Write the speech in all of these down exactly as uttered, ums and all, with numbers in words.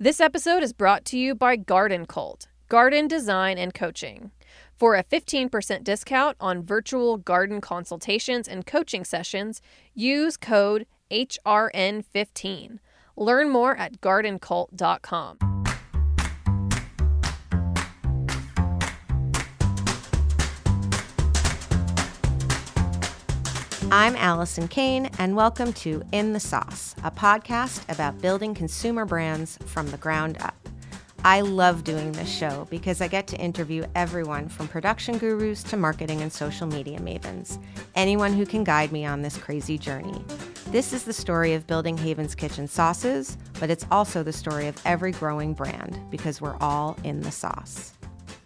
This episode is brought to you by Garden Cult, garden design and coaching. For a fifteen percent discount on virtual garden consultations and coaching sessions, use code H R N fifteen. Learn more at garden cult dot com. I'm Allison Kane, and welcome to In the Sauce, a podcast about building consumer brands from the ground up. I love doing this show because I get to interview everyone from production gurus to marketing and social media mavens, anyone who can guide me on this crazy journey. This is the story of building Haven's Kitchen sauces, but it's also the story of every growing brand because we're all in the sauce.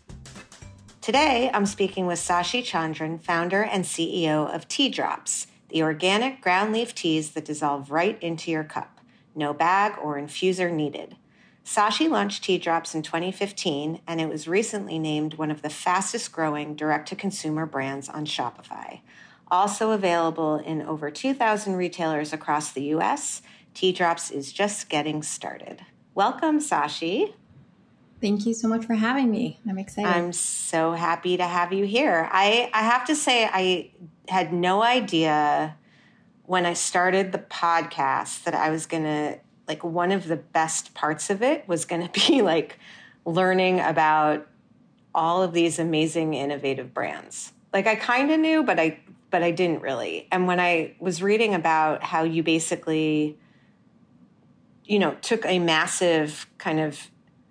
Today, I'm speaking with Sashi Chandran, founder and C E O of Tea Drops, the organic ground leaf teas that dissolve right into your cup. No bag or infuser needed. Sashi launched Tea Drops in twenty fifteen, and it was recently named one of the fastest growing direct-to-consumer brands on Shopify. Also available in over two thousand retailers across the U S, Tea Drops is just getting started. Welcome, Sashi. Thank you so much for having me. I'm excited. I'm so happy to have you here. I, I have to say, I had no idea when I started the podcast that I was going to, like, one of the best parts of it was going to be, like, learning about all of these amazing, innovative brands. Like, I kind of knew, but I, but I didn't really. And when I was reading about how you basically, you know, took a massive kind of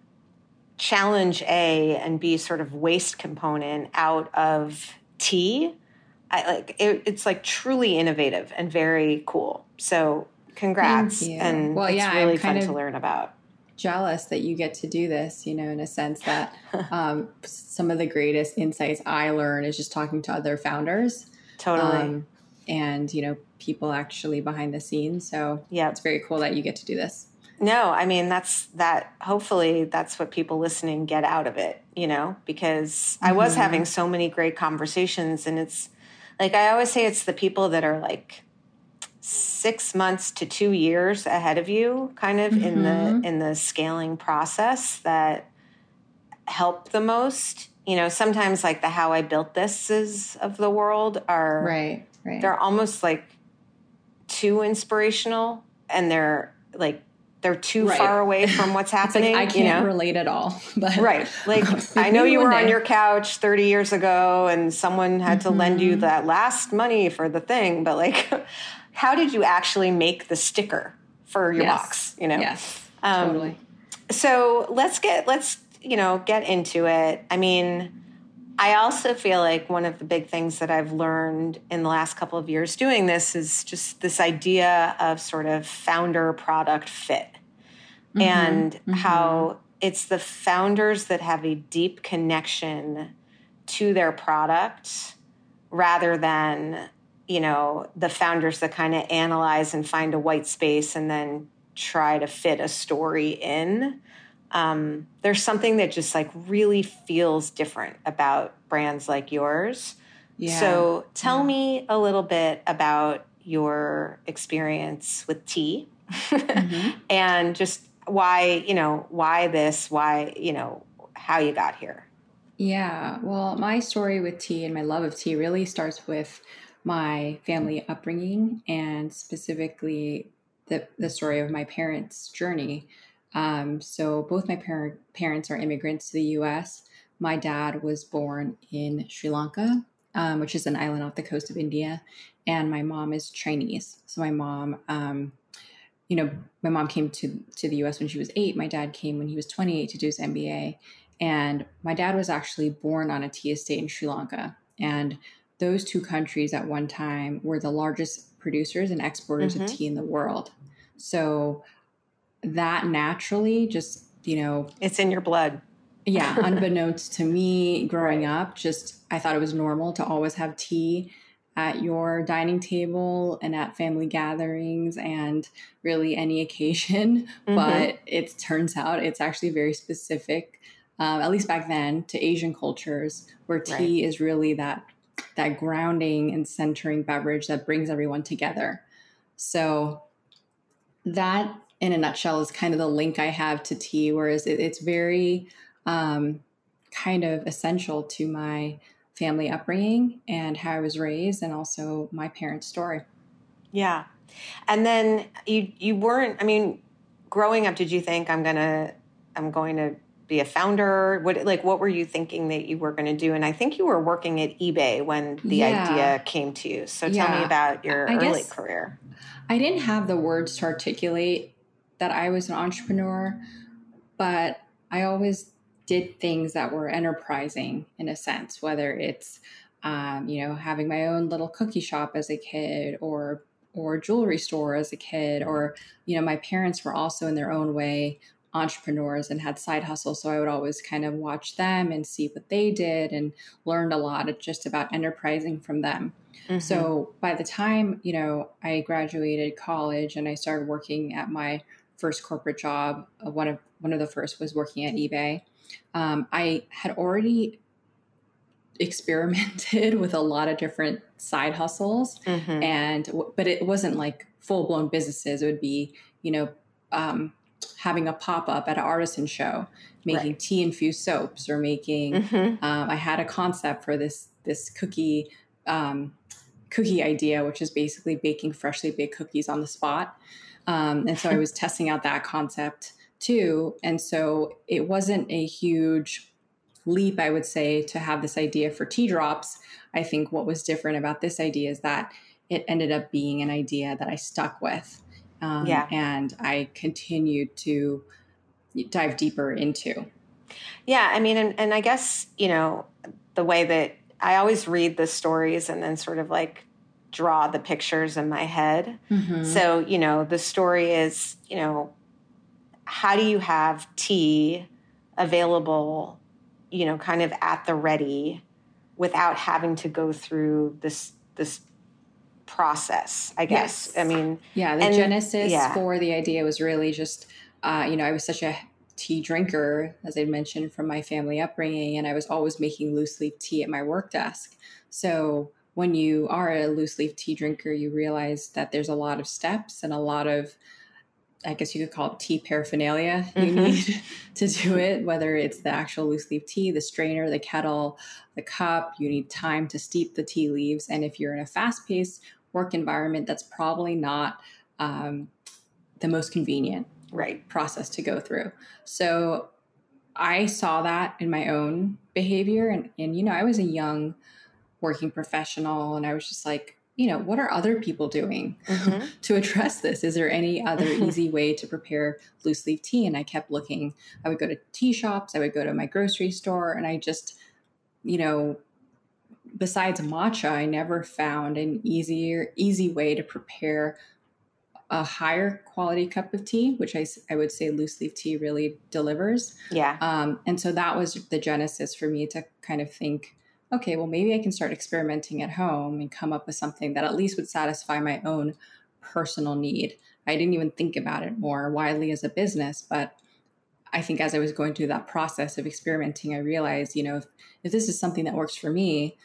challenge A and B sort of waste component out of tea, I like it, it's like truly innovative and very cool. So congrats. And well, it's yeah, really I'm kind fun of to learn about. Jealous that you get to do this, you know, in a sense that um, some of the greatest insights I learn is just talking to other founders. Totally. Um, and, you know, people actually behind the scenes. So yeah, it's very cool that you get to do this. No, I mean, that's that. Hopefully that's what people listening get out of it, you know, because mm-hmm. I was having so many great conversations, and it's like, I always say it's the people that are like six months to two years ahead of you kind of mm-hmm. in the, in the scaling process that help the most. You know, sometimes like the How I Built This is of the world are, right, right. They're almost like too inspirational, and they're like, they're too right. far away from what's happening. Like, I can't you know? relate at all. But right. Like, I know you were on your couch thirty years ago and someone had mm-hmm. to lend you that last money for the thing. But like, how did you actually make the sticker for your yes. box? You know? Yes, um, totally. So let's get, let's, you know, get into it. I mean, I also feel like one of the big things that I've learned in the last couple of years doing this is just this idea of sort of founder product fit. Mm-hmm, and mm-hmm. how it's the founders that have a deep connection to their product rather than, you know, the founders that kind of analyze and find a white space and then try to fit a story in. Um, there's something that just like really feels different about brands like yours. Yeah. So tell yeah. me a little bit about your experience with tea mm-hmm. and just why, you know, why this, why, you know, how you got here. Yeah. Well, my story with tea and my love of tea really starts with my family upbringing and specifically the, the story of my parents' journey. Um, so both my par- parents are immigrants to the U S. My dad was born in Sri Lanka, um, which is an island off the coast of India. And my mom is Chinese. So my mom, um, you know, my mom came to, to the U S when she was eight. My dad came when he was twenty-eight to do his M B A. And my dad was actually born on a tea estate in Sri Lanka. And those two countries at one time were the largest producers and exporters mm-hmm. of tea in the world. So that naturally just, you know, it's in your blood. Yeah. Unbeknownst to me growing right. up, just, I thought it was normal to always have tea at your dining table and at family gatherings and really any occasion. Mm-hmm. But it turns out it's actually very specific, um, at least back then, to Asian cultures where tea right. is really that, that grounding and centering beverage that brings everyone together. So that in a nutshell is kind of the link I have to tea, whereas it, it's very um, kind of essential to my family upbringing and how I was raised, and also my parents' story. Yeah. And then you, you weren't, I mean, growing up, did you think I'm going to, I'm going to be a founder? What, like, what were you thinking that you were going to do? And I think you were working at eBay when the Yeah. idea came to you. So tell Yeah. me about your I early guess career. I didn't have the words to articulate that I was an entrepreneur, but I always did things that were enterprising in a sense, whether it's, um, you know, having my own little cookie shop as a kid, or or jewelry store as a kid, or, you know, my parents were also in their own way entrepreneurs and had side hustles. So I would always kind of watch them and see what they did, and learned a lot of just about enterprising from them. Mm-hmm. So by the time, you know, I graduated college and I started working at my first corporate job, uh, one of one of the first was working at eBay. Um, I had already experimented with a lot of different side hustles, mm-hmm. and but it wasn't like full blown businesses. It would be, you know, um, having a pop up at an artisan show, making right. tea infused soaps, or making. Mm-hmm. Um, I had a concept for this this cookie um, cookie idea, which is basically baking freshly baked cookies on the spot. Um, and so I was testing out that concept too. And so it wasn't a huge leap, I would say, to have this idea for tea drops. I think what was different about this idea is that it ended up being an idea that I stuck with. Um, yeah. And I continued to dive deeper into. Yeah. I mean, and, and I guess, you know, the way that I always read the stories and then sort of like draw the pictures in my head. Mm-hmm. So, you know, the story is, you know, how do you have tea available, you know, kind of at the ready without having to go through this, this process, I guess. Yes. I mean, yeah, the and, genesis yeah. for the idea was really just, uh, you know, I was such a tea drinker, as I mentioned, from my family upbringing, and I was always making loose leaf tea at my work desk. So when you are a loose leaf tea drinker, you realize that there's a lot of steps and a lot of, I guess you could call it tea paraphernalia you mm-hmm. need to do it, whether it's the actual loose leaf tea, the strainer, the kettle, the cup. You need time to steep the tea leaves. And if you're in a fast-paced work environment, that's probably not um, the most convenient right. process to go through. So I saw that in my own behavior. And, and, you know, I was a young working professional, and I was just like, you know, what are other people doing mm-hmm. to address this? Is there any other easy way to prepare loose leaf tea? And I kept looking. I would go to tea shops. I would go to my grocery store. And I just, you know, besides matcha, I never found an easier, easy way to prepare a higher quality cup of tea, which I, I would say loose leaf tea really delivers. Yeah. Um, and so that was the genesis for me to kind of think, okay, well, maybe I can start experimenting at home and come up with something that at least would satisfy my own personal need. I didn't even think about it more widely as a business, but I think as I was going through that process of experimenting, I realized, you know, if, if this is something that works for me,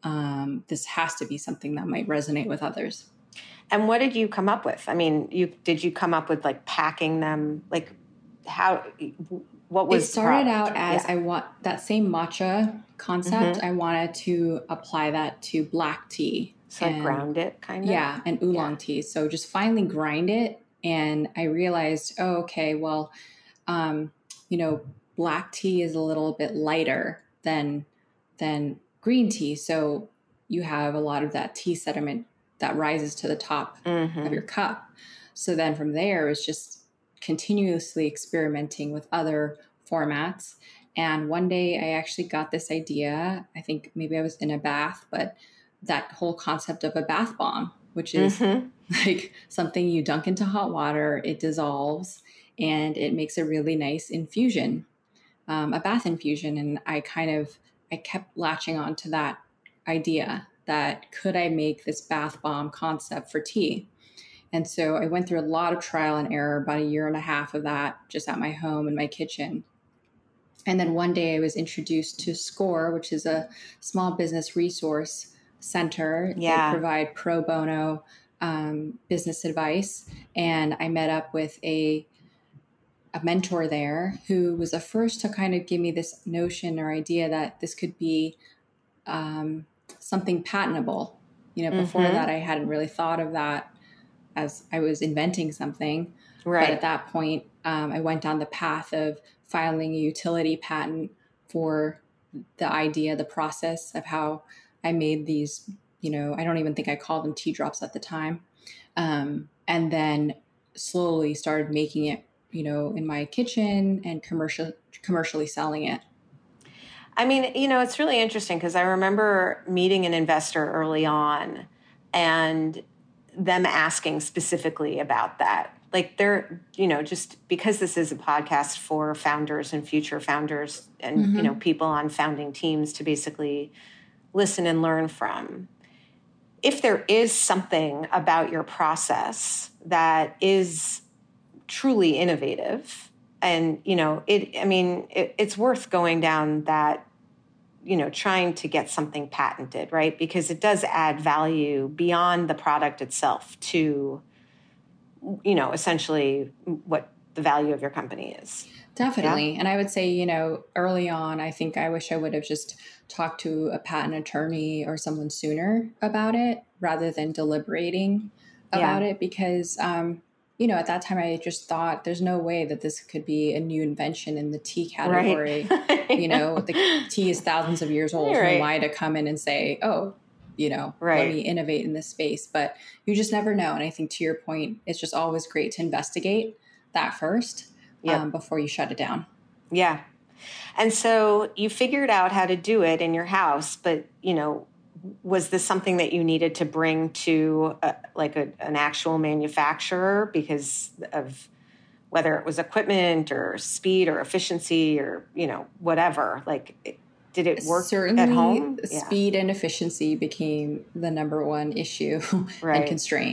um, this has to be something that might resonate with others. And what did you come up with? I mean, you did you come up with like packing them? Like how, what was it started out as yeah. I want that same matcha concept. Mm-hmm. I wanted to apply that to black tea. So and, like ground it kind of? Yeah, and oolong yeah. tea. So just finally grind it. And I realized, oh, okay, well, um, you know, black tea is a little bit lighter than, than green tea. So you have a lot of that tea sediment that rises to the top mm-hmm. of your cup. So then from there, it's just continuously experimenting with other formats. And one day I actually got this idea. I think maybe I was in a bath, but that whole concept of a bath bomb, which is mm-hmm. like something you dunk into hot water, it dissolves, and it makes a really nice infusion, um, a bath infusion. And I kind of, I kept latching on to that idea that could I make this bath bomb concept for tea? And so I went through a lot of trial and error, about a year and a half of that, just at my home in my kitchen. And then one day I was introduced to SCORE, which is a small business resource center. Yeah. They provide pro bono um, business advice. And I met up with a a mentor there who was the first to kind of give me this notion or idea that this could be um, something patentable. You know, before Mm-hmm. that, I hadn't really thought of that as I was inventing something. Right. But at that point, um, I went down the path of filing a utility patent for the idea, the process of how I made these, you know, I don't even think I called them tea drops at the time. Um, and then slowly started making it, you know, in my kitchen and commercial, commercially selling it. I mean, you know, it's really interesting because I remember meeting an investor early on and them asking specifically about that. Like they're, you know, just because this is a podcast for founders and future founders and, mm-hmm. you know, people on founding teams to basically listen and learn from. If there is something about your process that is truly innovative and, you know, it, I mean, it, it's worth going down that, you know, trying to get something patented, right? Because it does add value beyond the product itself to, you know, essentially what the value of your company is. Definitely. Yeah? And I would say, you know, early on, I think I wish I would have just talked to a patent attorney or someone sooner about it rather than deliberating about yeah. it because, um, you know, at that time I just thought there's no way that this could be a new invention in the tea category. Right. You know, the tea is thousands of years old. Right. Who am I to come in and say, oh, you know, right. let me innovate in this space? But you just never know. And I think to your point, it's just always great to investigate that first yep. um, before you shut it down. Yeah. And so you figured out how to do it in your house, but, you know, was this something that you needed to bring to a, like a, an actual manufacturer because of whether it was equipment or speed or efficiency or, you know, whatever? Like, did it work Certainly, at home? Speed yeah. and efficiency became the number one issue right. and constraint.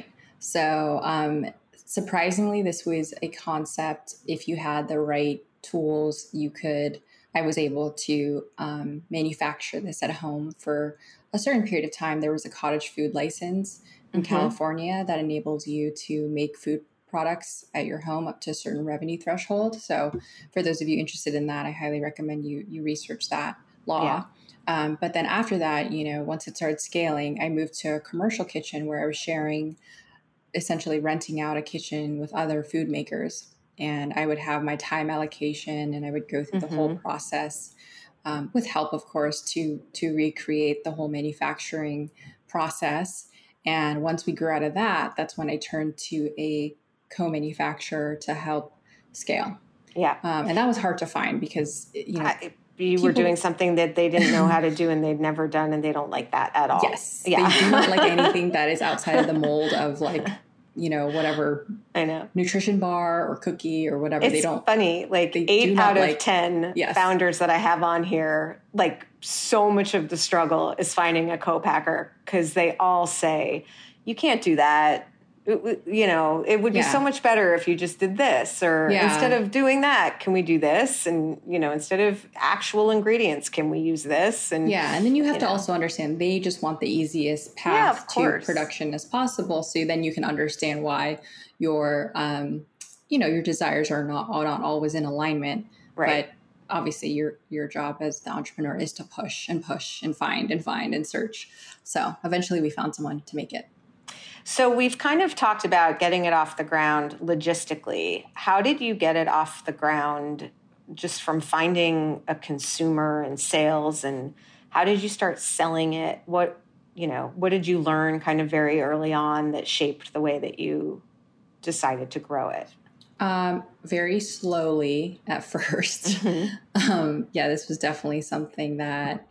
So um, surprisingly, this was a concept. If you had the right tools, you could, I was able to um, manufacture this at home for a certain period of time. There was a cottage food license in mm-hmm. California that enables you to make food products at your home up to a certain revenue threshold. So for those of you interested in that, I highly recommend you you research that law. Yeah. Um, but then after that, you know, once it started scaling, I moved to a commercial kitchen where I was sharing, essentially renting out a kitchen with other food makers. And I would have my time allocation and I would go through mm-hmm. the whole process. Um, with help, of course, to to recreate the whole manufacturing process. And once we grew out of that, that's when I turned to a co-manufacturer to help scale. Yeah. Um, and that was hard to find because, you know, I, you people, were doing something that they didn't know how to do and they'd never done and they don't like that at all. Yes. Yeah. They do not like anything that is outside of the mold of like, you know, whatever I know nutrition bar or cookie or whatever. It's they don't funny. Like eight out of like, ten yes. founders that I have on here, like so much of the struggle is finding a co-packer because they all say, you can't do that. You know, it would be yeah. so much better if you just did this or yeah. instead of doing that, can we do this? And, you know, instead of actual ingredients, can we use this? And yeah. And then you have you to know. also understand they just want the easiest path yeah, to production as possible. So then you can understand why your, um, you know, your desires are not, are not always in alignment. Right. But obviously your, your job as the entrepreneur is to push and push and find and find and search. So eventually we found someone to make it. So we've kind of talked about getting it off the ground logistically. How did you get it off the ground just from finding a consumer and sales? And how did you start selling it? What, you know, what did you learn kind of very early on that shaped the way that you decided to grow it? Um, very slowly at first. Mm-hmm. Um, yeah, this was definitely something that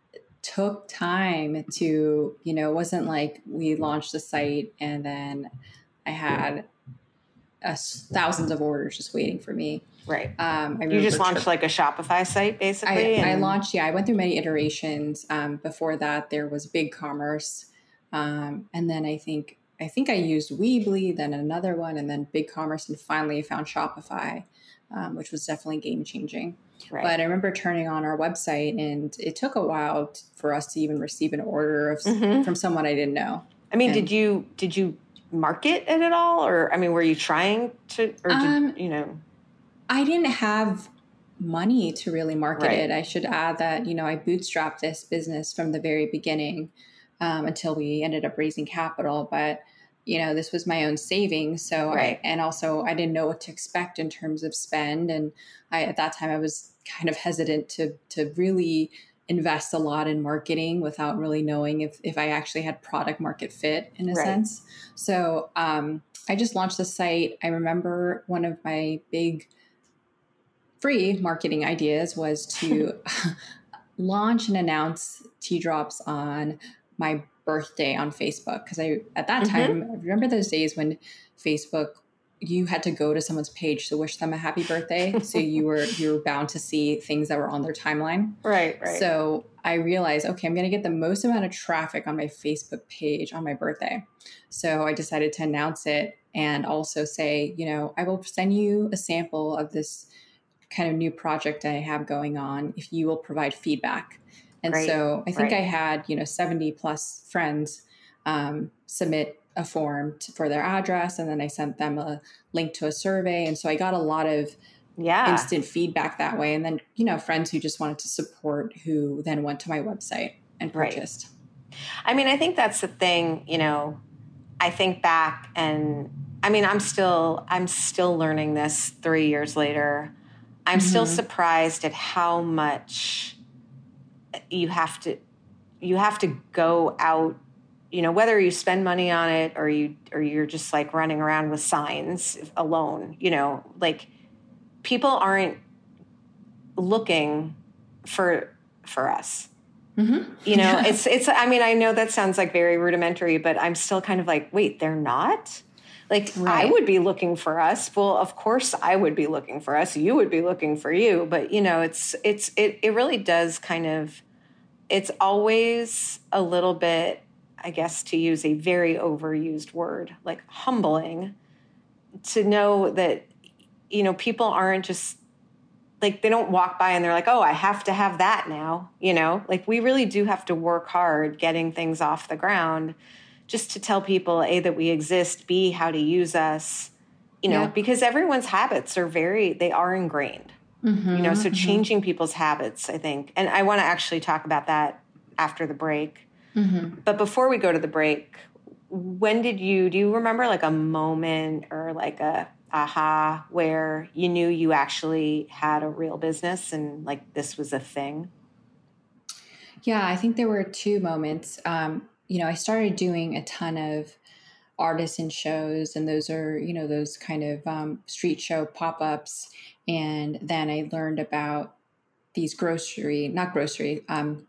took time to, you know, it wasn't like we launched the site and then I had a, thousands of orders just waiting for me. Right. Um, I you just launched tri- like a Shopify site basically? I, and- I launched, yeah, I went through many iterations. Um, before that there was BigCommerce. Um, and then I think, I think I used Weebly, then another one, and then BigCommerce. And finally I found Shopify, um, which was definitely game changing. Right. But I remember turning on our website and it took a while t- for us to even receive an order of, mm-hmm. from someone I didn't know. I mean, and, did you, did you market it at all? Or, I mean, were you trying to, or did, Um, you know? I didn't have money to really market Right. it. I should add that, you know, I bootstrapped this business from the very beginning um, until we ended up raising capital. But, you know, this was my own savings. So Right. I, and also I didn't know what to expect in terms of spend. And I, at that time I was kind of hesitant to, to really invest a lot in marketing without really knowing if, if I actually had product market fit in a Right. sense. So um, I just launched the site. I remember one of my big free marketing ideas was to launch and announce tea drops on my birthday on Facebook. Cause I, at that Mm-hmm. time, I remember those days when Facebook, you had to go to someone's page to wish them a happy birthday. So you were, you were bound to see things that were on their timeline. Right, right. So I realized, okay, I'm going to get the most amount of traffic on my Facebook page on my birthday. So I decided to announce it and also say, you know, I will send you a sample of this kind of new project I have going on if you will provide feedback. And Great. so I think Right. I had, you know, seventy plus friends um, submit a form to, for their address. And then I sent them a link to a survey. And so I got a lot of Yeah. instant feedback that way. And then, you know, friends who just wanted to support who then went to my website and Right. purchased. I mean, I think that's the thing, you know, I think back and I mean, I'm still, I'm still learning this three years later. I'm Mm-hmm. still surprised at how much you have to, you have to go out, you know, whether you spend money on it or you, or you're just like running around with signs alone, you know, like people aren't looking for, for us. Mm-hmm. You know, Yeah. it's, it's, I mean, I know that sounds like very rudimentary, but I'm still kind of like, wait, they're not? Like, Right. I would be looking for us. Well, of course I would be looking for us. You would be looking for you. But, you know, it's, it's, it, it really does kind of, it's always a little bit, I guess, to use a very overused word, like humbling to know that, you know, people aren't just like, they don't walk by and they're like, oh, I have to have that now. You know, like we really do have to work hard getting things off the ground just to tell people, A, that we exist, B, how to use us, you know, Yeah. because everyone's habits are very, they are ingrained, Mm-hmm. you know, so Mm-hmm. changing people's habits, I think. And I want to actually talk about that after the break. Mm-hmm. But before we go to the break, when did you, do you remember like a moment or like a aha where you knew you actually had a real business and like this was a thing? Yeah, I think there were two moments. Um, you know, I started doing a ton of artisan shows, and those are, you know, those kind of um, street show pop-ups. And then I learned about these grocery, not grocery, um,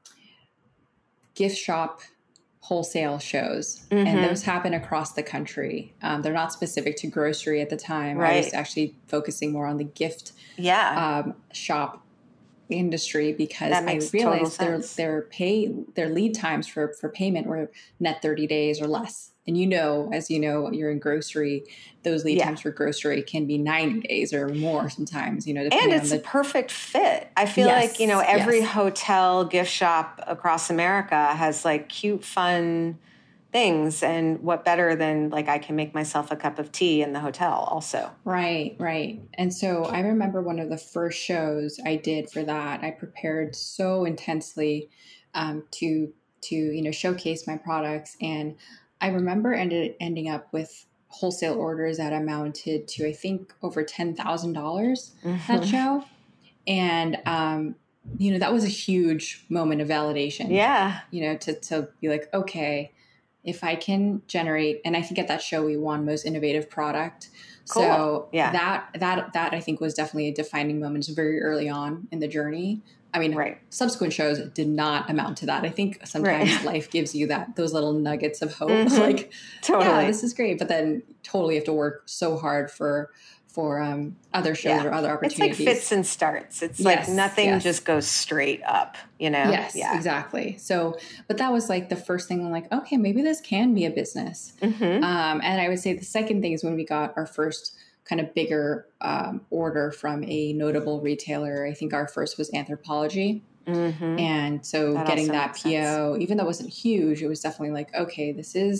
gift shop wholesale shows. Mhm. And those happen across the country. Um, they're not specific to grocery at the time. I was Right. actually focusing more on the gift Yeah. um, shop industry because That I makes total realized their sense. their pay their lead times for for payment were net thirty days or less. And you know, as you know, you're in grocery, those lead Yeah. times for grocery can be ninety days or more sometimes, you know, And depending it's on a the perfect fit. I feel Yes, like, you know, every yes. hotel gift shop across America has like cute, fun things. And what better than like I can make myself a cup of tea in the hotel also. Right, right. And so I remember one of the first shows I did for that. I prepared so intensely um, to to you know showcase my products, and I remember ended ending up with wholesale orders that amounted to I think over ten thousand dollars that Mhm. show, and um, you know that was a huge moment of validation. Yeah. You know to to be like, okay, if I can generate, and I think at that show we won most innovative product. Cool. So Yeah. that that that I think was definitely a defining moment very early on in the journey. I mean, Right. subsequent shows did not amount to that. I think sometimes Right. life gives you that those little nuggets of hope, Mhm. like, Totally. yeah, this is great, but then totally have to work so hard for for um, other shows Yeah. or other It's like opportunities. fits and starts. It's like Yes, nothing yes. just goes straight up, you know? Yes, Yeah. exactly. So, but that was like the first thing I'm like, okay, maybe this can be a business. Mm-hmm. Um, and I would say the second thing is when we got our first kind of bigger um, order from a notable retailer. I think our first was Anthropologie. Mm-hmm. And so That getting also that makes P O, even though it wasn't huge, it was definitely like, okay, this is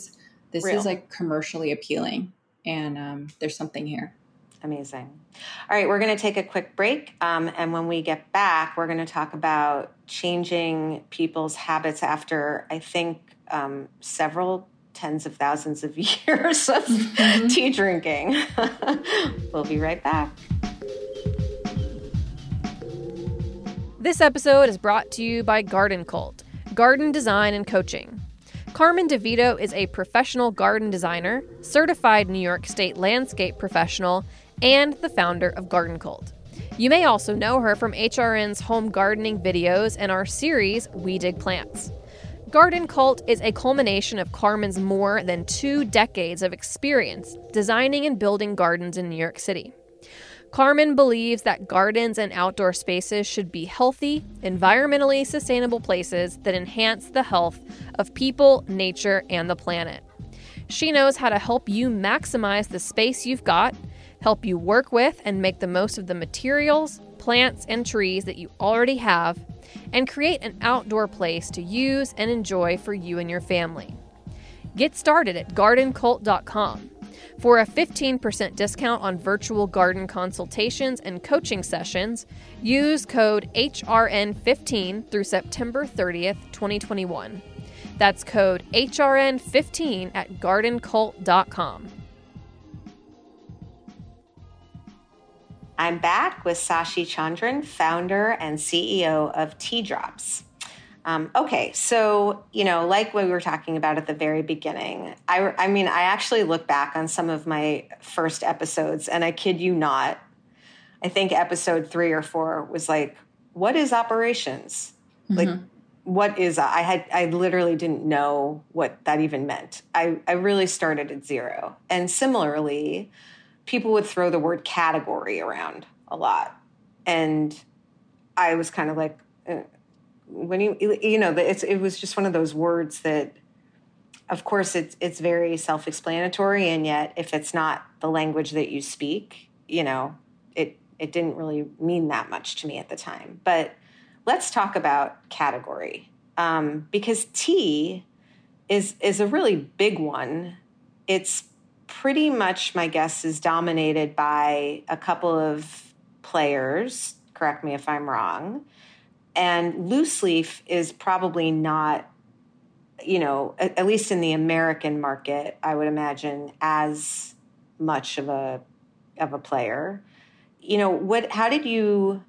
this Real. is like commercially appealing, and um, there's something here. Amazing. All right, we're going to take a quick break. Um, and when we get back, we're going to talk about changing people's habits after, I think, um, several tens of thousands of years of mm-hmm. tea drinking. We'll be right back. This episode is brought to you by Garden Cult, garden design and coaching. Carmen DeVito is a professional garden designer, certified New York State landscape professional, and the founder of Garden Cult. You may also know her from H R N's home gardening videos and our series, We Dig Plants. Garden Cult is a culmination of Carmen's more than two decades of experience designing and building gardens in New York City. Carmen believes that gardens and outdoor spaces should be healthy, environmentally sustainable places that enhance the health of people, nature, and the planet. She knows how to help you maximize the space you've got, help you work with and make the most of the materials, plants, and trees that you already have, and create an outdoor place to use and enjoy for you and your family. Get started at garden cult dot com. For a fifteen percent discount on virtual garden consultations and coaching sessions, use code H R N fifteen through September thirtieth, twenty twenty-one. That's code H R N fifteen at garden cult dot com. I'm back with Sashi Chandran, founder and C E O of Tea Drops. Um, okay, so, you know, like what we were talking about at the very beginning, I, I mean, I actually look back on some of my first episodes, and I kid you not, I think episode three or four was like, what is operations? Mm-hmm. Like, what is, I had, I literally didn't know what that even meant. I, I really started at zero. And similarly, people would throw the word category around a lot. And I was kind of like, eh, when you, you know, it's, it was just one of those words that, of course, it's, it's very self-explanatory. And yet if it's not the language that you speak, you know, it, it didn't really mean that much to me at the time. But let's talk about category, um, because tea is, is a really big one. It's pretty much, my guess, is dominated by a couple of players. Correct me if I'm wrong. And loose leaf is probably not, you know, at, at least in the American market, I would imagine, as much of a of a player. You know, what? How did you?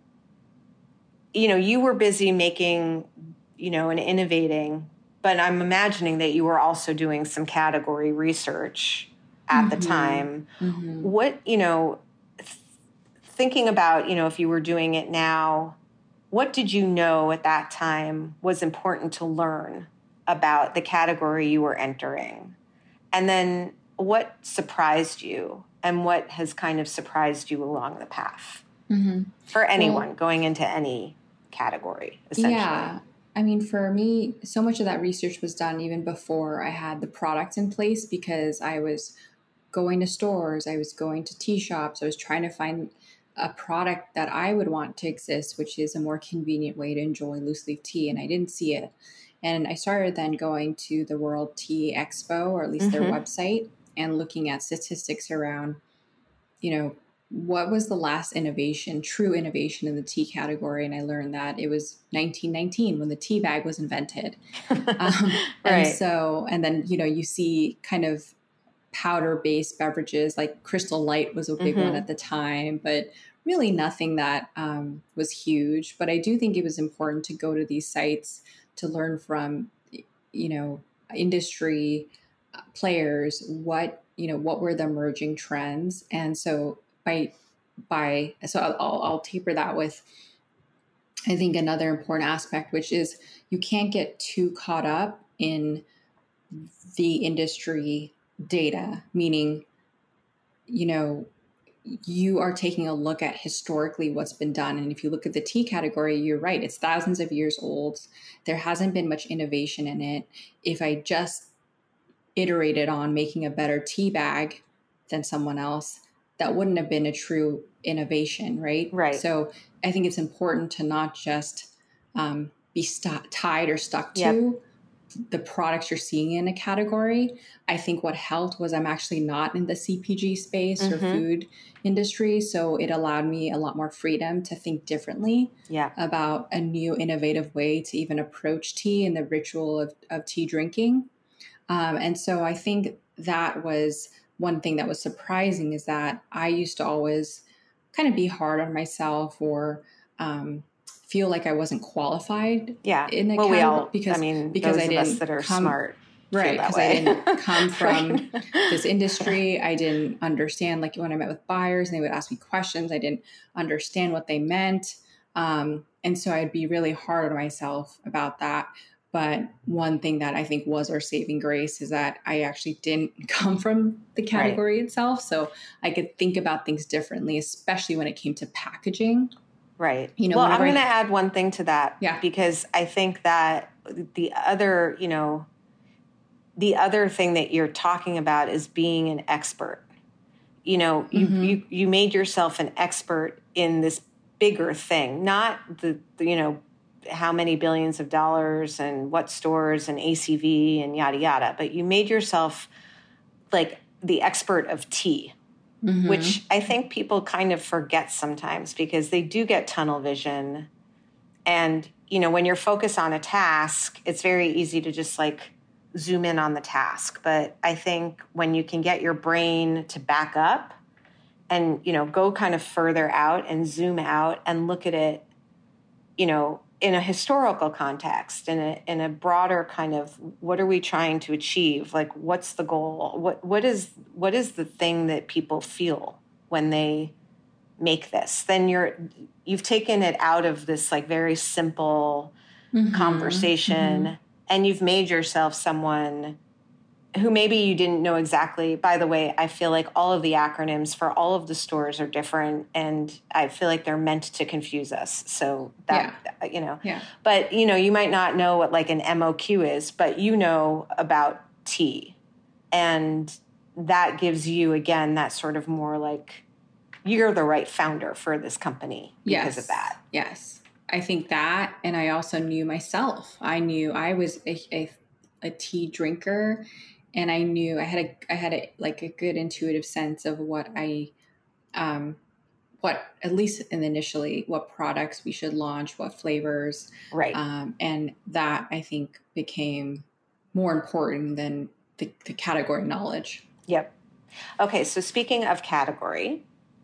You know, you were busy making, you know, and innovating, but I'm imagining that you were also doing some category research at mm-hmm. the time. Mm-hmm. What, you know, th- thinking about, you know, if you were doing it now, what did you know at that time was important to learn about the category you were entering? And then what surprised you and what has kind of surprised you along the path mm-hmm. for anyone well, going into any category, essentially? Yeah. I mean, for me, so much of that research was done even before I had the product in place, because I was going to stores, I was going to tea shops, I was trying to find a product that I would want to exist, which is a more convenient way to enjoy loose leaf tea. And I didn't see it. And I started then going to the World Tea Expo, or at least mm-hmm. their website, and looking at statistics around, you know, what was the last innovation, true innovation in the tea category. And I learned that it was nineteen nineteen when the tea bag was invented. um, right. And so, and then, you know, you see kind of powder-based beverages, like Crystal Light was a big mm-hmm. one at the time, but really nothing that um, was huge. But I do think it was important to go to these sites to learn from, you know, industry players, what, you know, what were the emerging trends. And so by, by, so I'll, I'll taper that with, I think, another important aspect, which is you can't get too caught up in the industry data, meaning, you know, you are taking a look at historically what's been done. And if you look at the tea category, you're right, it's thousands of years old. There hasn't been much innovation in it. If I just iterated on making a better tea bag than someone else, that wouldn't have been a true innovation, right? Right. So I think it's important to not just um, be st- tied or stuck to yep. the products you're seeing in a category. I think what helped was I'm actually not in the C P G space mm-hmm. or food industry. So it allowed me a lot more freedom to think differently yeah. about a new innovative way to even approach tea and the ritual of, of tea drinking. Um, and so I think that was one thing that was surprising, is that I used to always kind of be hard on myself or um, feel like I wasn't qualified. Yeah. In the well, category we all, because I mean, because those I of didn't us that are come, smart. Right. Because I didn't come from right. this industry. I didn't understand, like when I met with buyers and they would ask me questions, I didn't understand what they meant. Um, and so I'd be really hard on myself about that. But one thing that I think was our saving grace is that I actually didn't come from the category right. itself. So I could think about things differently, especially when it came to packaging. Right. You know, well, I'm going to I, add one thing to that. Yeah. Because I think that the other, you know, the other thing that you're talking about is being an expert. You know, you, mm-hmm. you, you made yourself an expert in this bigger thing, not the, the, you know, how many billions of dollars and what stores and A C V and yada, yada. But you made yourself like the expert of tea, mm-hmm. which I think people kind of forget sometimes because they do get tunnel vision. And, you know, when you're focused on a task, it's very easy to just like zoom in on the task. But I think when you can get your brain to back up and, you know, go kind of further out and zoom out and look at it, you know, in a historical context, in a in a broader kind of, what are we trying to achieve? Like, what's the goal? What what is what is the thing that people feel when they make this? Then you're you've taken it out of this like very simple mm-hmm. conversation, mm-hmm. and you've made yourself someone who maybe you didn't know exactly. By the way, I feel like all of the acronyms for all of the stores are different, and I feel like they're meant to confuse us. So that, yeah. you know, yeah. but, you know, you might not know what like an M O Q is, but you know about tea. And that gives you, again, that sort of more like you're the right founder for this company because yes. of that. Yes. I think that, and I also knew myself. I knew I was a, a, a tea drinker. And I knew I had a, I had a, like a good intuitive sense of what I, um, what, at least initially, what products we should launch, what flavors. Right. Um, and that I think became more important than the, the category knowledge. Yep. Okay. So speaking of category,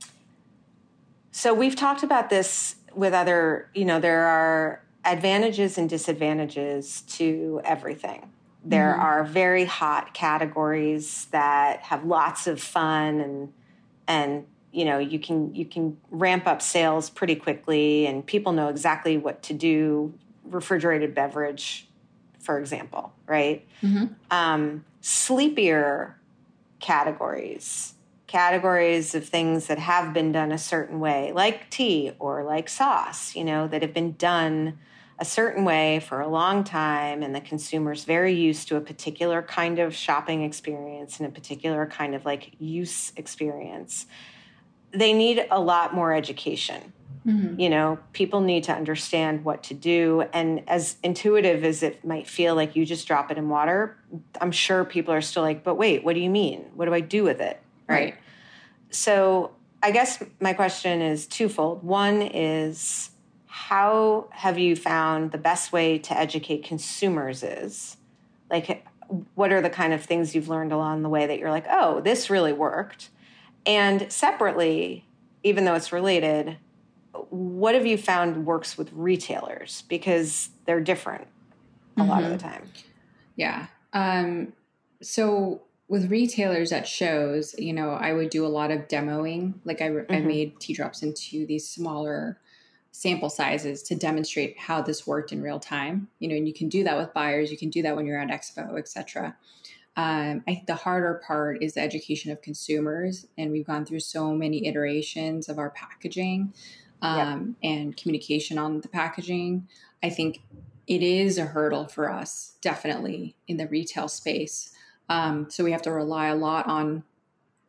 so we've talked about this with other, you know, there are advantages and disadvantages to everything. There mm-hmm. are very hot categories that have lots of fun and, and, you know, you can, you can ramp up sales pretty quickly and people know exactly what to do. Refrigerated beverage, for example, right? Mm-hmm. Um, sleepier categories, categories of things that have been done a certain way, like tea or like sauce, you know, that have been done a certain way for a long time, and the consumer's very used to a particular kind of shopping experience and a particular kind of like use experience. They need a lot more education. Mm-hmm. You know, people need to understand what to do. And as intuitive as it might feel like you just drop it in water, I'm sure people are still like, but wait, what do you mean? What do I do with it? Right. Right. So I guess my question is twofold. One is, how have you found the best way to educate consumers is? Like, what are the kind of things you've learned along the way that you're like, oh, this really worked? And separately, even though it's related, what have you found works with retailers? Because they're different a mm-hmm. lot of the time. Yeah. Um, so with retailers at shows, you know, I would do a lot of demoing. Like I, mm-hmm. I made tea drops into these smaller sample sizes to demonstrate how this worked in real time. You know, and you can do that with buyers. You can do that when you're at Expo, et cetera. Um, I think the harder part is the education of consumers. And we've gone through so many iterations of our packaging um, yep. and communication on the packaging. I think it is a hurdle for us, definitely in the retail space. Um, so we have to rely a lot on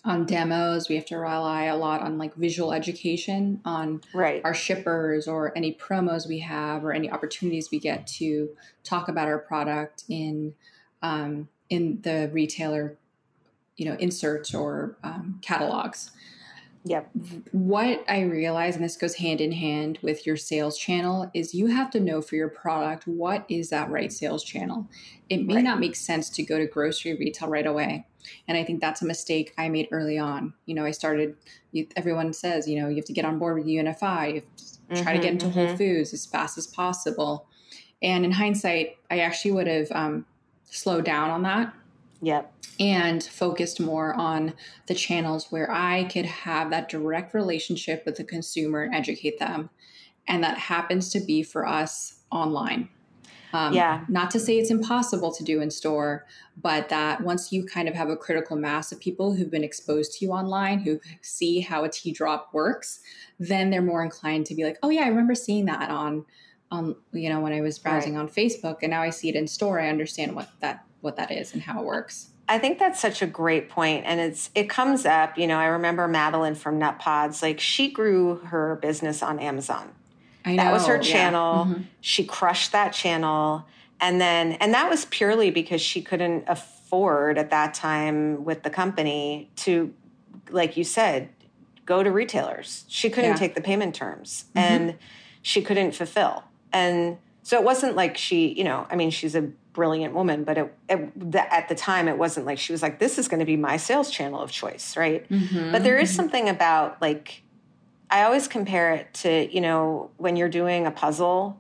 on demos. We have to rely a lot on like visual education on right. our shippers or any promos we have or any opportunities we get to talk about our product in um, in the retailer, you know, inserts or um, catalogs. Yep. What I realize, and this goes hand in hand with your sales channel, is you have to know for your product, what is that right sales channel? It may right. not make sense to go to grocery retail right away. And I think that's a mistake I made early on. You know, I started, everyone says, you know, you have to get on board with U N F I, you have to try mm-hmm, to get into mm-hmm. Whole Foods as fast as possible. And in hindsight, I actually would have um, slowed down on that. Yep. And focused more on the channels where I could have that direct relationship with the consumer and educate them. And that happens to be for us online. Um, yeah. Not to say it's impossible to do in store, but that once you kind of have a critical mass of people who've been exposed to you online, who see how a tea drop works, then they're more inclined to be like, oh yeah, I remember seeing that on, on you know, when I was browsing right. on Facebook, and now I see it in store. I understand what that what that is and how it works. I think that's such a great point. And it's, it comes up, you know, I remember Madeline from Nut Pods, like she grew her business on Amazon. I know. That was her channel. Yeah. Mm-hmm. She crushed that channel. And then, and that was purely because she couldn't afford at that time with the company to, like you said, go to retailers. She couldn't yeah. take the payment terms mm-hmm. and she couldn't fulfill. And so it wasn't like she, you know, I mean, she's a brilliant woman, but it, it, the, at the time it wasn't like she was like, this is going to be my sales channel of choice. Right. Mm-hmm. But there is something about like, I always compare it to, you know, when you're doing a puzzle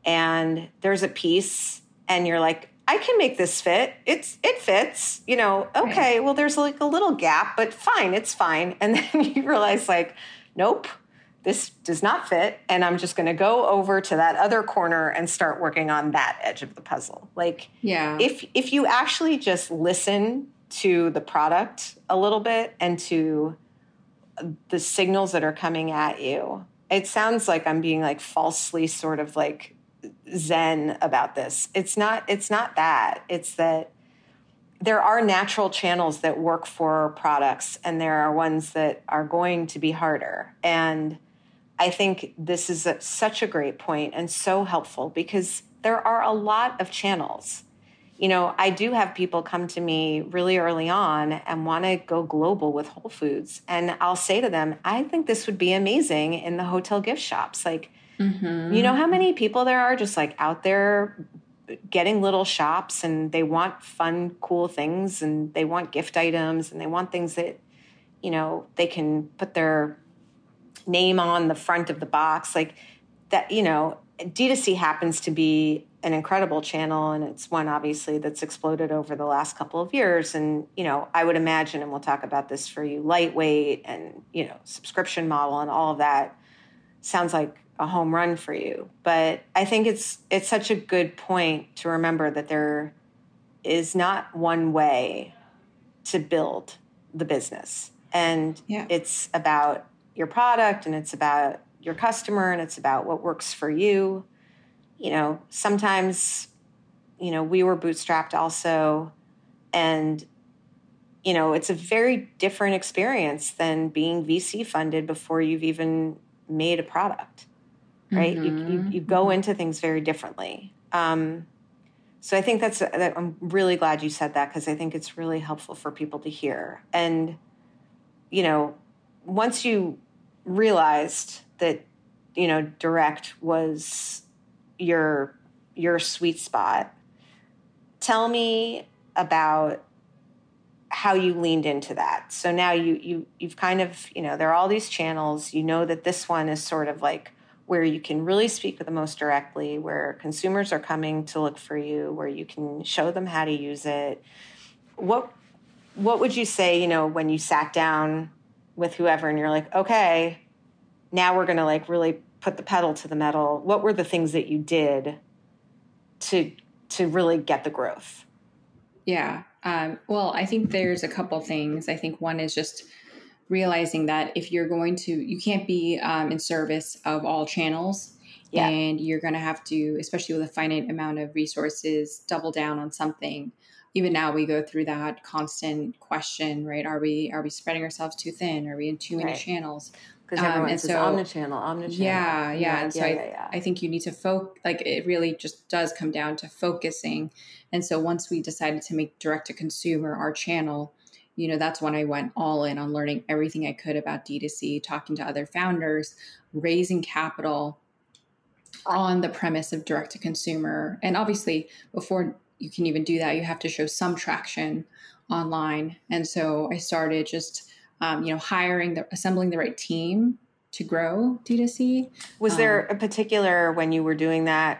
and there's a piece and you're like, I can make this fit. It's, it fits, you know, okay, right. well, there's like a little gap, but fine, it's fine. And then you realize like, nope, this does not fit. And I'm just going to go over to that other corner and start working on that edge of the puzzle. Like, yeah. if, if you actually just listen to the product a little bit and to the signals that are coming at you, it sounds like I'm being like falsely sort of like Zen about this. It's not, it's not that. It's that there are natural channels that work for products and there are ones that are going to be harder. And I think this is a, such a great point and so helpful because there are a lot of channels. You know, I do have people come to me really early on and want to go global with Whole Foods. And I'll say to them, I think this would be amazing in the hotel gift shops. Like, mm-hmm. you know how many people there are just like out there getting little shops and they want fun, cool things and they want gift items and they want things that, you know, they can put their name on the front of the box. Like that, you know, D two C happens to be an incredible channel. And it's one obviously that's exploded over the last couple of years. And, you know, I would imagine, and we'll talk about this for you, lightweight and, you know, subscription model and all of that sounds like a home run for you. But I think it's, it's such a good point to remember that there is not one way to build the business. And yeah. it's about your product and it's about your customer and it's about what works for you. You know, sometimes, you know, we were bootstrapped also, and, you know, it's a very different experience than being V C funded before you've even made a product, right? Mm-hmm. You, you, you go into things very differently. Um, so I think that's, that I'm really glad you said that because I think it's really helpful for people to hear. And, you know, once you realized that, you know, direct was your your sweet spot, tell me about how you leaned into that. So now you you you've kind of, you know, there are all these channels. You know that this one is sort of like where you can really speak with the most directly, where consumers are coming to look for you, where you can show them how to use it. What what would you say, you know, when you sat down with whoever and you're like, okay, now we're going to like really put the pedal to the metal? What were the things that you did to to really get the growth? Yeah. Um, well, I think there's a couple things. I think one is just realizing that if you're going to, you can't be um, in service of all channels. Yeah. And you're going to have to, especially with a finite amount of resources, double down on something. even now we go through that constant question, right? Are we, are we spreading ourselves too thin? Are we in too many Right. channels? Because everyone um, says so, omnichannel, omnichannel. Yeah, yeah. yeah and so yeah, I, yeah, yeah. I think you need to focus, like it really just does come down to focusing. And so once we decided to make direct to consumer our channel, you know, that's when I went all in on learning everything I could about D two C, talking to other founders, raising capital on the premise of direct to consumer. And obviously, before you can even do that, you have to show some traction online. And so I started just, um, you know, hiring, the, assembling the right team to grow D two C. Was um, there a particular, when you were doing that,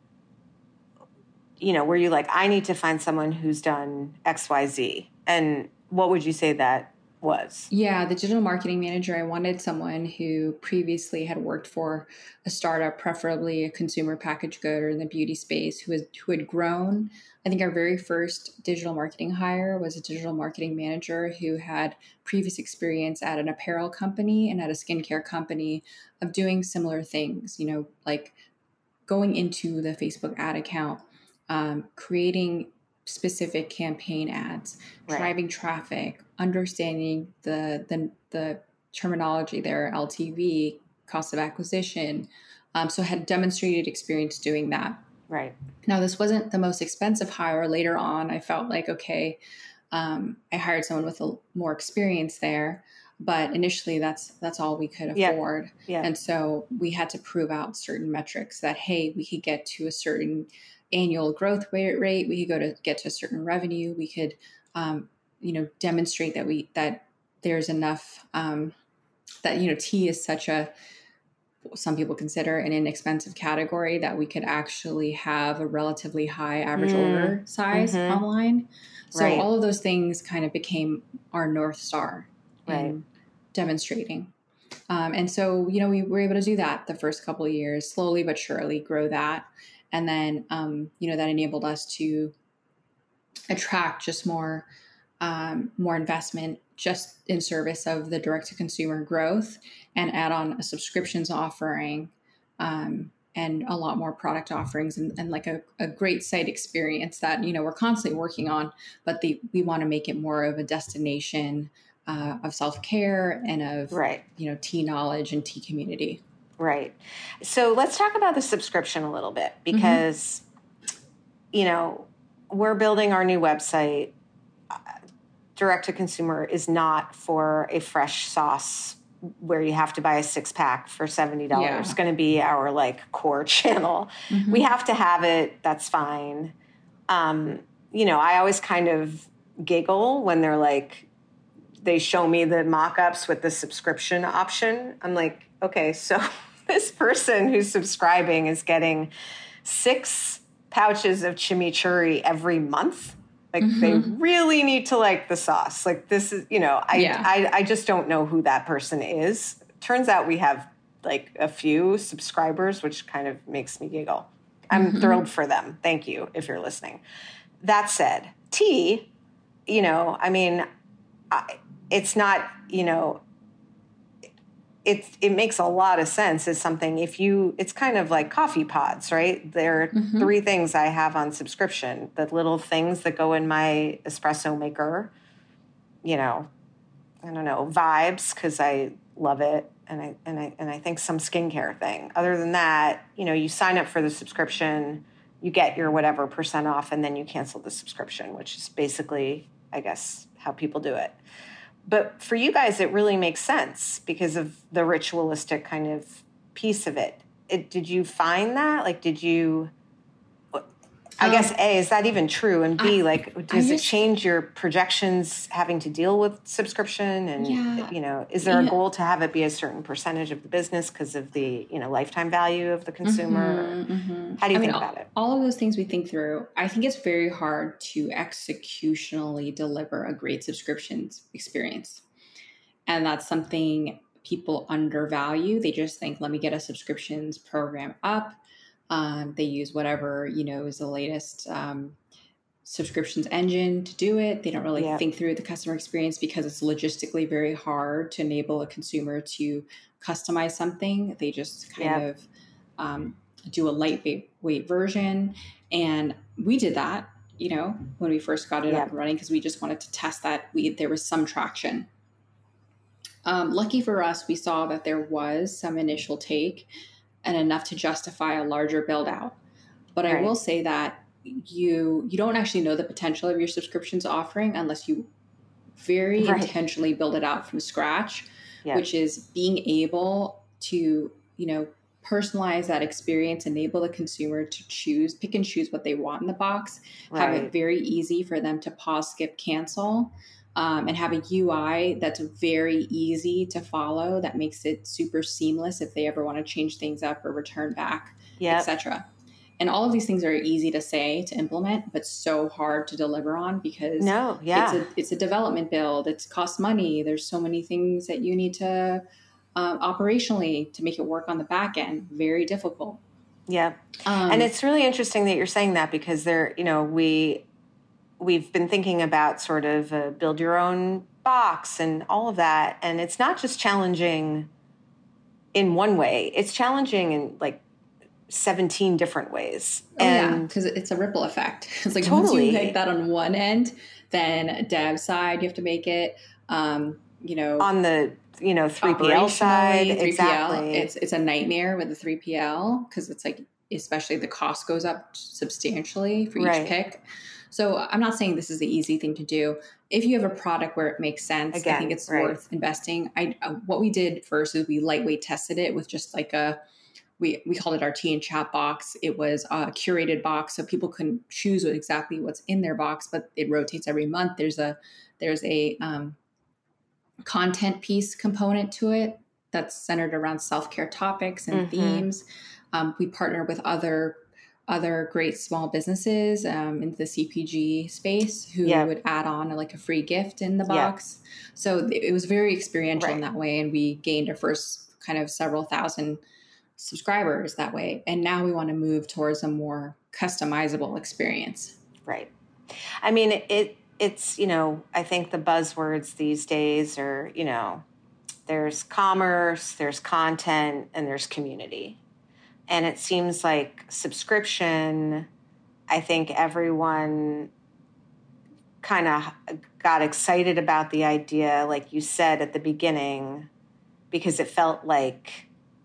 you know, were you like, I need to find someone who's done X, Y, Z? And what would you say that was? Yeah, the digital marketing manager, I wanted someone who previously had worked for a startup, preferably a consumer packaged good or in the beauty space, who, has, who had grown. I think our very first digital marketing hire was a digital marketing manager who had previous experience at an apparel company and at a skincare company of doing similar things, you know, like going into the Facebook ad account, um, creating specific campaign ads, Right. driving traffic, understanding the, the, the terminology there, L T V, cost of acquisition. Um, so had demonstrated experience doing that. Right. Now, this wasn't the most expensive hire. Later on, I felt like, okay, um, I hired someone with a, more experience there. But initially, that's that's all we could afford. Yeah. Yeah. And so we had to prove out certain metrics that, hey, we could get to a certain annual growth rate. We could go to get to a certain revenue. We could, um, you know, demonstrate that we that there's enough um, that, you know, tea is such a, some people consider an inexpensive category, that we could actually have a relatively high average mm. order size mm-hmm. online. So right. all of those things kind of became our North Star in right. demonstrating. Um, and so, you know, we were able to do that the first couple of years, slowly but surely grow that. And then, um, you know, that enabled us to attract just more, um, more investment just in service of the direct to consumer growth, and add on a subscriptions offering, um, and a lot more product offerings, and, and like a, a great site experience that, you know, we're constantly working on, but the, we want to make it more of a destination uh, of self-care and of, right. you know, tea knowledge and tea community. Right. So let's talk about the subscription a little bit, because, mm-hmm. you know, we're building our new website. Direct to consumer is not for a fresh sauce where you have to buy a six pack for seventy dollars. Yeah. It's going to be our like core channel. Mm-hmm. We have to have it. That's fine. Um, you know, I always kind of giggle when they're like, they show me the mock-ups with the subscription option. I'm like, okay, so this person who's subscribing is getting six pouches of chimichurri every month. Like mm-hmm. they really need to like the sauce. Like this is, you know, I, yeah. I I just don't know who that person is. Turns out we have like a few subscribers, which kind of makes me giggle. I'm mm-hmm. thrilled for them. Thank you if you're listening. That said, tea, you know, I mean, I, it's not, you know, it it makes a lot of sense as something. If you, it's kind of like coffee pods, right? There are mm-hmm. three things I have on subscription: the little things that go in my espresso maker, you know, I don't know, vibes, because I love it, and I and I and I think some skincare thing. Other than that, you know, you sign up for the subscription, you get your whatever percent off, and then you cancel the subscription, which is basically, I guess, how people do it. But for you guys, it really makes sense because of the ritualistic kind of piece of it. it did you find that? Like, did you, I um, guess, A, is that even true? And B, I, like, does just, it change your projections having to deal with subscription? And, yeah, you know, is there yeah. a goal to have it be a certain percentage of the business because of the, you know, lifetime value of the consumer? Mm-hmm, mm-hmm. How do you I think mean, about all, it? All of those things we think through. I think it's very hard to executionally deliver a great subscriptions experience. And that's something people undervalue. They just think, let me get a subscriptions program up. Um, they use whatever, you know, is the latest um, subscriptions engine to do it. They don't really yeah. think through the customer experience because it's logistically very hard to enable a consumer to customize something. They just kind yeah. of um, do a lightweight weight version. And we did that. you know, when we first got it Yeah. up and running, because we just wanted to test that we there was some traction. Um, lucky for us, we saw that there was some initial take and enough to justify a larger build out. But I Right. will say that you you don't actually know the potential of your subscriptions offering unless you very Right. intentionally build it out from scratch, Yeah. which is being able to, you know, personalize that experience, enable the consumer to choose, pick and choose what they want in the box, have it Right. very easy for them to pause, skip, cancel, um, and have a U I that's very easy to follow that makes it super seamless if they ever want to change things up or return back, Yep. et cetera. And all of these things are easy to say, to implement, but so hard to deliver on because No, yeah. it's a it's a development build. It costs money. There's so many things that you need to um, operationally to make it work on the back end. Very difficult. Yeah. Um, And it's really interesting that you're saying that because there, you know, we we've been thinking about sort of uh, build your own box and all of that, and it's not just challenging in one way. It's challenging in like seventeen different ways. oh yeah, And because it's a ripple effect. It's like once Totally. you make that on one end, then dev side you have to make it. Um, you know, on the, you know, three P L side, operationally, three P L, exactly. it's it's a nightmare with the three P L because it's like, especially the cost goes up substantially for each Right. pick. So I'm not saying this is the easy thing to do. If you have a product where it makes sense, I Again, think it's right. worth investing. I uh, what we did first is we lightweight tested it with just like a we we called it our tea and chat box. It was a curated box, so people couldn't choose what, exactly what's in their box, but it rotates every month. There's a there's a um, content piece component to it that's centered around self-care topics and Mhm. themes. Um, we partner with other other great small businesses um, in the C P G space who Yeah. would add on like a free gift in the Yeah. box. So th- it was very experiential in Right. that way, and we gained our first kind of several thousand subscribers that way. And now we want to move towards a more customizable experience. Right. I mean, it, it it's, you know, I think the buzzwords these days are, you know, there's commerce, there's content, and there's community. And it seems like subscription, I think everyone kind of got excited about the idea, like you said at the beginning, because it felt like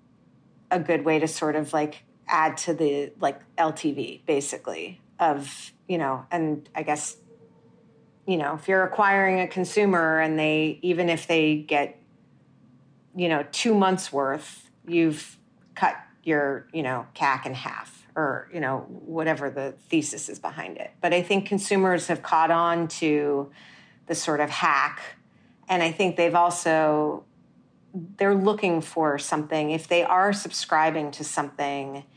a good way to sort of like add to the like L T V basically of, you know, and I guess, you know, if you're acquiring a consumer and they, even if they get, you know, two months worth, you've cut your, you know, C A C in half or, you know, whatever the thesis is behind it. But I think consumers have caught on to the sort of hack. And I think they've also, they're looking for something. If they are subscribing to something,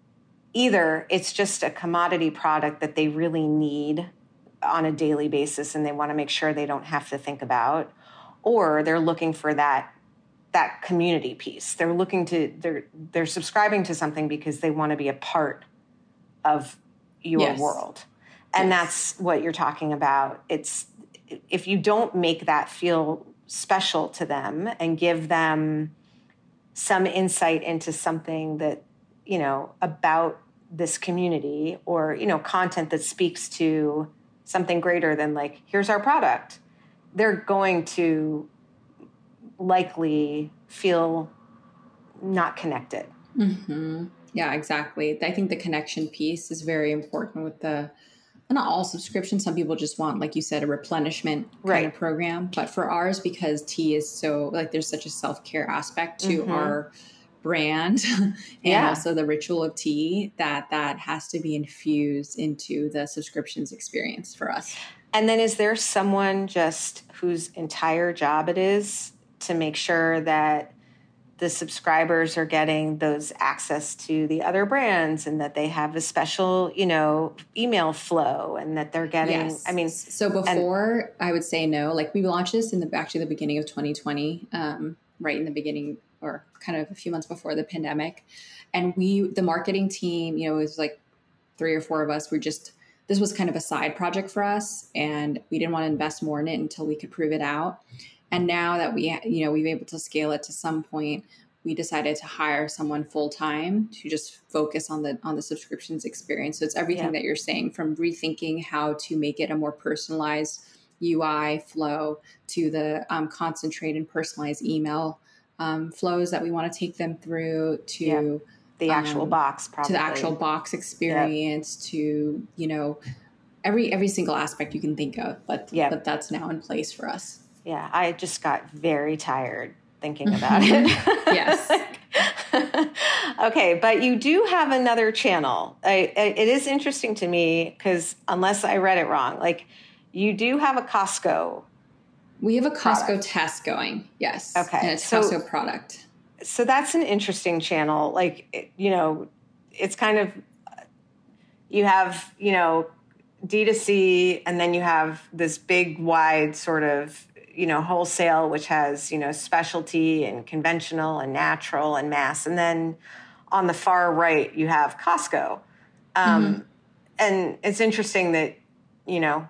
either it's just a commodity product that they really need on a daily basis and they want to make sure they don't have to think about, or they're looking for that that community piece. They're looking to, they're they're subscribing to something because they want to be a part of your Yes. world. And Yes. that's what you're talking about. It's, if you don't make that feel special to them and give them some insight into something that, you know, about this community or, you know, content that speaks to something greater than like, here's our product, they're going to likely feel not connected. Mm-hmm. Yeah, exactly. I think the connection piece is very important with the, not all subscriptions. Some people just want, like you said, a replenishment kind Right. of program. But for ours, because tea is so, like, there's such a self-care aspect to Mhm. our brand and Yeah. also the ritual of tea, that that has to be infused into the subscriptions experience for us. And then is there someone just whose entire job it is to make sure that the subscribers are getting those access to the other brands and that they have a special, you know, email flow and that they're getting, Yes. I mean, so before I would say no, like we launched this in the, actually the beginning of twenty twenty, um, right in the beginning or kind of a few months before the pandemic. And we, the marketing team, you know, it was like three or four of us were just, this was kind of a side project for us. And we didn't want to invest more in it until we could prove it out. And now that we, you know, we've been able to scale it to some point, we decided to hire someone full time to just focus on the on the subscriptions experience. So it's everything Yeah. that you're saying, from rethinking how to make it a more personalized U I flow to the um, concentrate and personalized email um, flows that we want to take them through, to Yeah. the actual um, box, probably to the actual box experience, yep. to, you know, every every single aspect you can think of. But yep. but that's now in place for us. Yeah, I just got very tired thinking about it. Yes. Okay, but you do have another channel. I, I, it is interesting to me because unless I read it wrong, like you do have a Costco. We have a Costco product. test going. Yes. Okay. And it's so, Costco product. So that's an interesting channel. Like, you know, it's kind of, you have, you know, D two C, and then you have this big, wide sort of, you know, wholesale, which has, you know, specialty and conventional and natural and mass. And then on the far right, you have Costco. Um, mm-hmm. And it's interesting that, you know,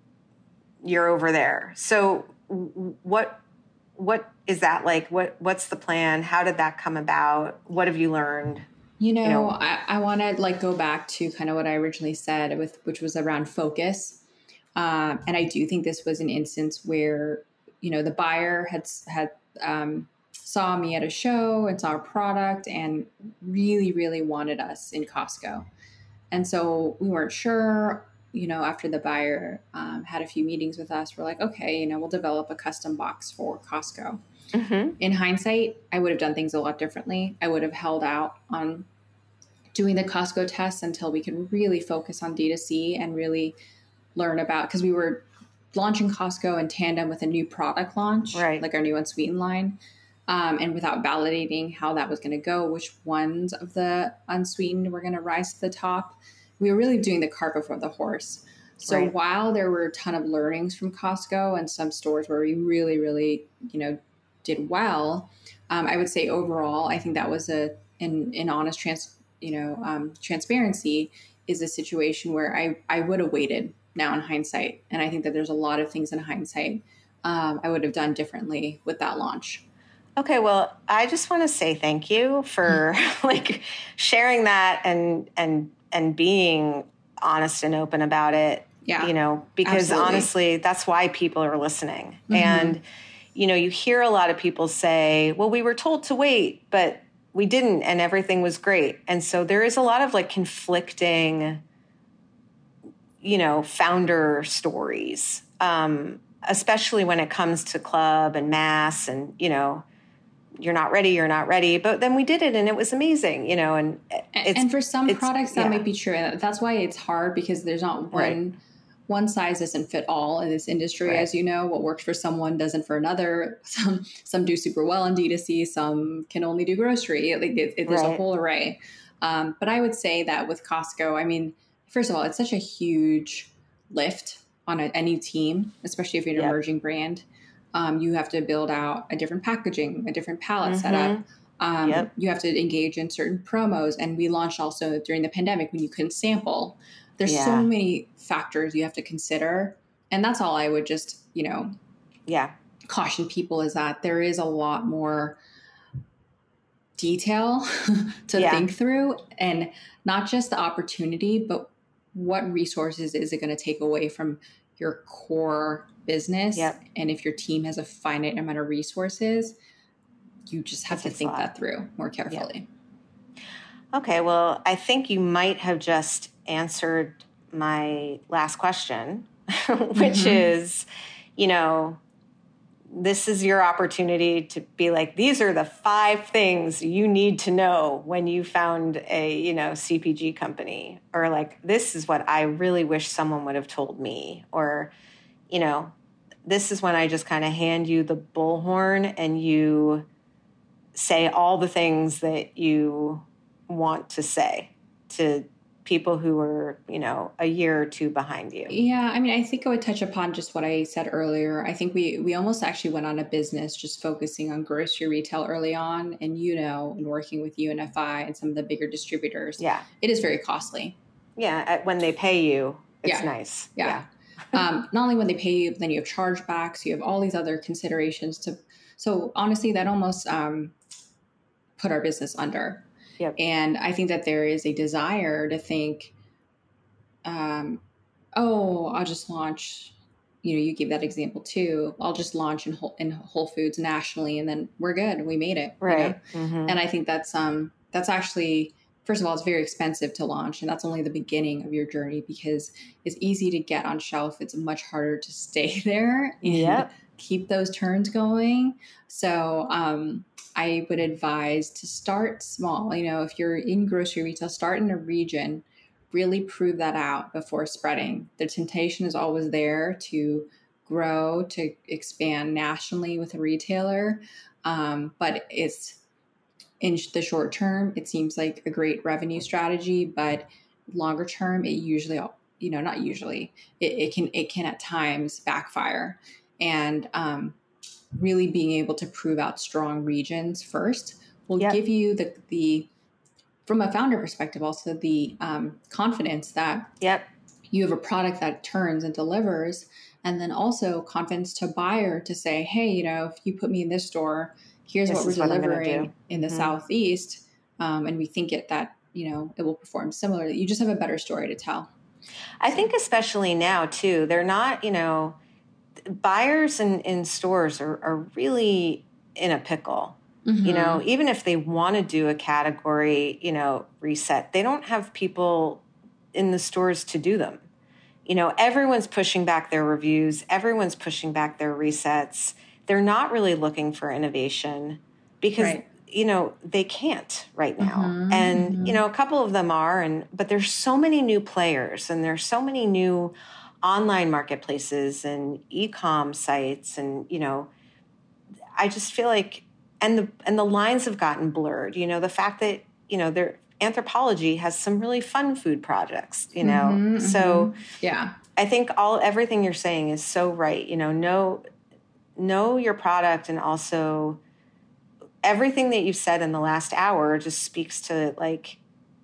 you're over there. So what, what is that like? What, what's the plan? How did that come about? What have you learned? You know, you know I, I want to like go back to kind of what I originally said with, which was around focus. Um, and I do think this was an instance where, you know, the buyer had, had, um, saw me at a show and saw our product and really, really wanted us in Costco. And so we weren't sure, you know, after the buyer, um, had a few meetings with us, we're like, okay, you know, we'll develop a custom box for Costco. Mm-hmm. In hindsight, I would have done things a lot differently. I would have held out on doing the Costco tests until we could really focus on D two C and really learn about, because we were launching Costco in tandem with a new product launch, right. like our new unsweetened line. Um, and without validating how that was going to go, which ones of the unsweetened were going to rise to the top, we were really doing the cart before the horse. So right. while there were a ton of learnings from Costco and some stores where we really, really, you know, did well, um, I would say overall, I think that was a, in, in honest trans, you know, um, transparency is a situation where I, I would have waited now in hindsight. And I think that there's a lot of things in hindsight um, I would have done differently with that launch. Okay, well, I just want to say thank you for like sharing that and and and being honest and open about it. Yeah, you know, because absolutely. honestly, that's why people are listening. Mm-hmm. And you know, you hear a lot of people say, "Well, we were told to wait, but we didn't, and everything was great." And so there is a lot of like conflicting, you know, founder stories, um, especially when it comes to club and mass, and you know. You're not ready, you're not ready. But then we did it and it was amazing, you know, and it's, and for some products that yeah. might be true. And that's why it's hard, because there's not one, right. one size doesn't fit all in this industry. Right. As you know, what works for someone doesn't for another. Some, some do super well in D two C, some can only do grocery. Like it, it, there's right. a whole array. Um, but I would say that with Costco, I mean, first of all, it's such a huge lift on a, any team, especially if you're an yep. emerging brand. Um, you have to build out a different packaging, a different palette mm-hmm. setup. Um, yep. You have to engage in certain promos. And we launched also during the pandemic when you couldn't sample. There's yeah. so many factors you have to consider. And that's all I would just, you know, yeah, caution people is that there is a lot more detail to yeah. think through, and not just the opportunity, but what resources is it going to take away from your core business. Yep. And if your team has a finite amount of resources, you just have That's to think that through more carefully. Yep. Okay. Well, I think you might have just answered my last question, which mm-hmm. is, you know, this is your opportunity to be like, these are the five things you need to know when you found a, you know, C P G company, or like, this is what I really wish someone would have told me, or, you know, this is when I just kind of hand you the bullhorn and you say all the things that you want to say to people who are, you know, a year or two behind you. Yeah. I mean, I think I would touch upon just what I said earlier. I think we, we almost actually went on a business just focusing on grocery retail early on. And, you know, and working with U N F I and some of the bigger distributors. Yeah. It is very costly. Yeah. When they pay you, it's yeah. nice. Yeah. yeah. um, not only when they pay you, then you have chargebacks, you have all these other considerations to, so honestly, that almost, um, put our business under. Yep. And I think that there is a desire to think, um, oh, I'll just launch, you know, you gave that example too. I'll just launch in Whole, in Whole Foods nationally, and then we're good. We made it. Right. You know? Mm-hmm. And I think that's, um, that's actually, first of all, it's very expensive to launch, and that's only the beginning of your journey, because it's easy to get on shelf. It's much harder to stay there and Yep. keep those turns going. So, um, I would advise to start small. You know, if you're in grocery retail, start in a region, really prove that out before spreading. The temptation is always there to grow, to expand nationally with a retailer. Um, but it's in the short term, it seems like a great revenue strategy, but longer term, it usually, you know, not usually, it, it can, it can at times backfire. And, um, really being able to prove out strong regions first will Yep. give you the, the, from a founder perspective, also the um, confidence that Yep. you have a product that turns and delivers, and then also confidence to buyer to say, hey, you know, if you put me in this store, here's This what we're is what I'm gonna delivering do. in the Mhm. Southeast. Um, and we think it that, you know, it will perform similarly. You just have a better story to tell. I think especially now too, they're not, you know, buyers in, in stores are, are really in a pickle. Mm-hmm. You know, even if they want to do a category, you know, reset, they don't have people in the stores to do them. You know, everyone's pushing back their reviews. Everyone's pushing back their resets. They're not really looking for innovation because, Right. you know, they can't right now. Mm-hmm, and, mm-hmm. you know, a couple of them are, and but there's so many new players, and there's so many new online marketplaces and e-com sites. And, you know, I just feel like, and the, and the lines have gotten blurred. You know, the fact that, you know, their Anthropologie has some really fun food projects, you know? Mm-hmm, so mm-hmm. Yeah. I think all, everything you're saying is so right. You know, know, know your product, and also everything that you've said in the last hour just speaks to like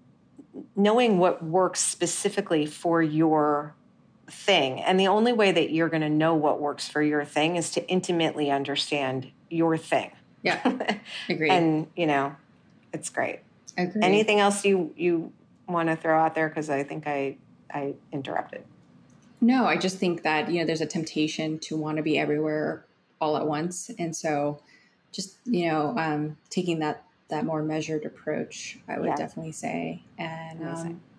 knowing what works specifically for your thing. And the only way that you're going to know what works for your thing is to intimately understand your thing. Yeah. Agreed. And, you know, it's great. Agreed. Anything else you, you want to throw out there? Because I think I, I interrupted. No, I just think that, you know, there's a temptation to want to be everywhere all at once. And so just, you know, um, taking that, that more measured approach, I would Yeah. definitely say. And Amazing. um,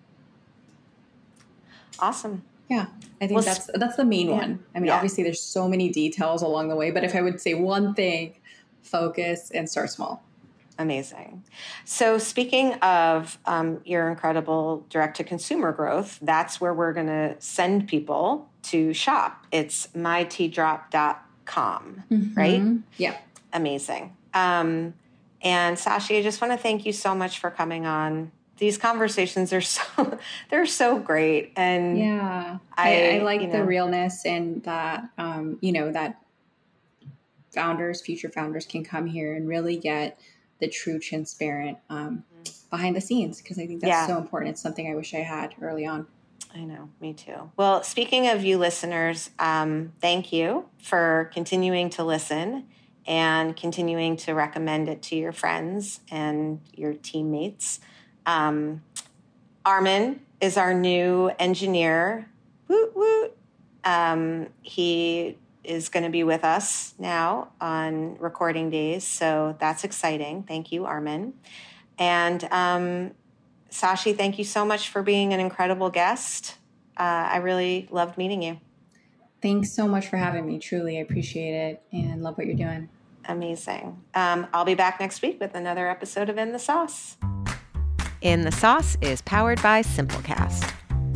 Awesome. yeah, I think Well, that's that's the main yeah. one. I mean, Yeah. obviously there's so many details along the way, but if I would say one thing, focus and start small. Amazing. So speaking of um, your incredible direct-to-consumer growth, that's where we're going to send people to shop. It's my tea drop dot com, Mm-hmm. right? Yeah. Amazing. Um, and Sashi, I just want to thank you so much for coming on. These conversations are so, they're so great. And Yeah. I, I, I like you the know, realness, and that, um, you know, that founders, future founders can come here and really get the true transparent um, behind the scenes. Cause I think that's Yeah. so important. It's something I wish I had early on. I know, me too. Well, speaking of you listeners, um, thank you for continuing to listen and continuing to recommend it to your friends and your teammates. Um, Armin is our new engineer. Woot, woot. Um, he is going to be with us now on recording days, so that's exciting. Thank you, Armin. And um, Sashi, thank you so much for being an incredible guest. Uh, I really loved meeting you. Thanks so much for having me. Truly, I appreciate it and love what you're doing. Amazing. Um, I'll be back next week with another episode of In the Sauce. In the Sauce is powered by Simplecast.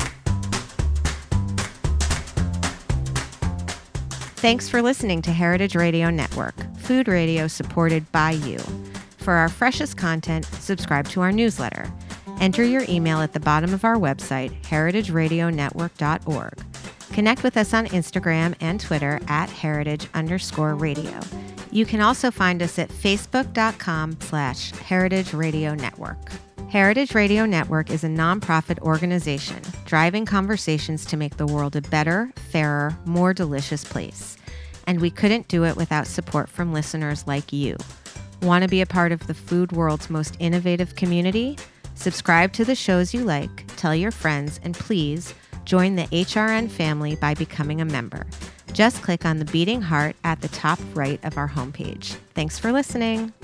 Thanks for listening to Heritage Radio Network, food radio supported by you. For our freshest content, subscribe to our newsletter. Enter your email at the bottom of our website, heritage radio network dot org. Connect with us on Instagram and Twitter at heritage underscore radio. You can also find us at facebook.com slash heritage radio network. Heritage Radio Network is a nonprofit organization driving conversations to make the world a better, fairer, more delicious place. And we couldn't do it without support from listeners like you. Want to be a part of the food world's most innovative community? Subscribe to the shows you like, tell your friends, and please join the H R N family by becoming a member. Just click on the beating heart at the top right of our homepage. Thanks for listening.